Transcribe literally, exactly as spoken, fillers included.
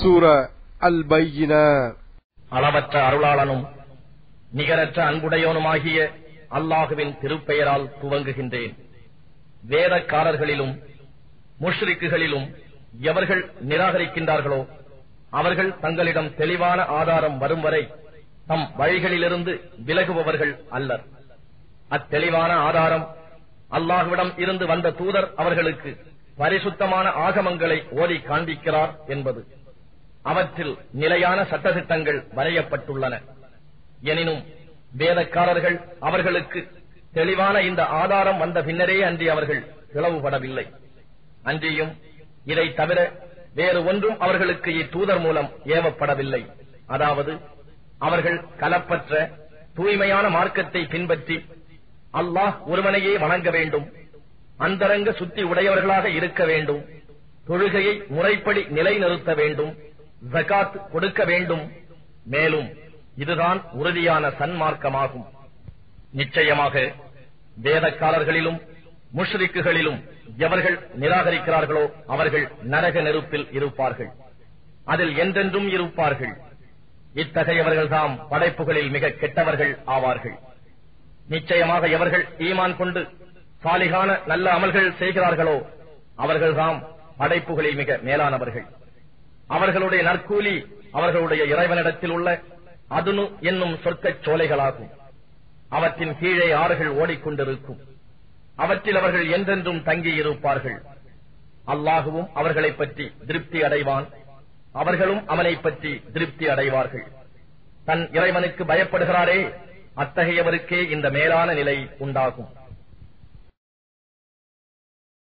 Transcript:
சூரா அல் பையினா. அளவற்ற அருளாளனும் நிகரற்ற அன்புடையோனுமாகிய அல்லாஹுவின் திருப்பெயரால் துவங்குகின்றேன். வேதக்காரர்களிலும் முஷ்ரிக்குகளிலும் எவர்கள் நிராகரிக்கின்றார்களோ அவர்கள் தங்களிடம் தெளிவான ஆதாரம் வரும் வரை தம் வழிகளிலிருந்து விலகுபவர்கள் அல்லர். அத்தெளிவான ஆதாரம் அல்லாஹ்விடம் இருந்து வந்த தூதர் அவர்களுக்கு பரிசுத்தமான ஆகமங்களை ஓதி காண்பிக்கிறார் என்பது. அவற்றில் நிலையான சட்டதிட்டங்கள் வரையப்பட்டுள்ளன. எனினும் வேதக்காரர்கள் அவர்களுக்கு தெளிவான இந்த ஆதாரம் வந்த பின்னரே அன்றி அவர்கள் பிளவுபடவில்லை. அன்றியும் இதை தவிர வேறு ஒன்றும் அவர்களுக்கு இத்தூதர் மூலம் ஏவப்படவில்லை. அதாவது அவர்கள் கலப்பற்ற தூய்மையான மார்க்கத்தை பின்பற்றி அல்லாஹ் ஒருவனையே வணங்க வேண்டும், அந்தரங்க சுத்தி உடையவர்களாக இருக்க வேண்டும், தொழுகையை முறைப்படி நிலைநிறுத்த வேண்டும், ஜகாத் கொடுக்க வேண்டும். மேலும் இதுதான் உறுதியான சன்மார்க்கமாகும். நிச்சயமாக வேதக்காரர்களிலும் முஷ்ரிக்குகளிலும் எவர்கள் நிராகரிக்கிறார்களோ அவர்கள் நரக நெருப்பில் இருப்பார்கள், அதில் என்றென்றும் இருப்பார்கள். இத்தகையவர்கள் தாம் படைப்புகளில் மிக கெட்டவர்கள் ஆவார்கள். நிச்சயமாக எவர்கள் ஈமான் கொண்டு சாலிகான நல்ல அமல்கள் செய்கிறார்களோ அவர்கள் தாம் படைப்புகளில் மிக மேலானவர்கள். அவர்களுடைய நற்கூலி அவர்களுடைய இறைவனிடத்தில் உள்ள அதுனு என்னும் சொர்க்கச் சோலைகளாகும். அவற்றின் கீழே ஆறுகள் ஓடிக்கொண்டிருக்கும். அவற்றில் அவர்கள் என்றென்றும் தங்கியிருப்பார்கள். அல்லாஹுவும் அவர்களை பற்றி திருப்தி அடைவான், அவர்களும் அவனை பற்றி திருப்தி அடைவார்கள். தன் இறைவனுக்கு பயப்படுகிறாரே அத்தகையவருக்கே இந்த மேலான நிலை உண்டாகும்.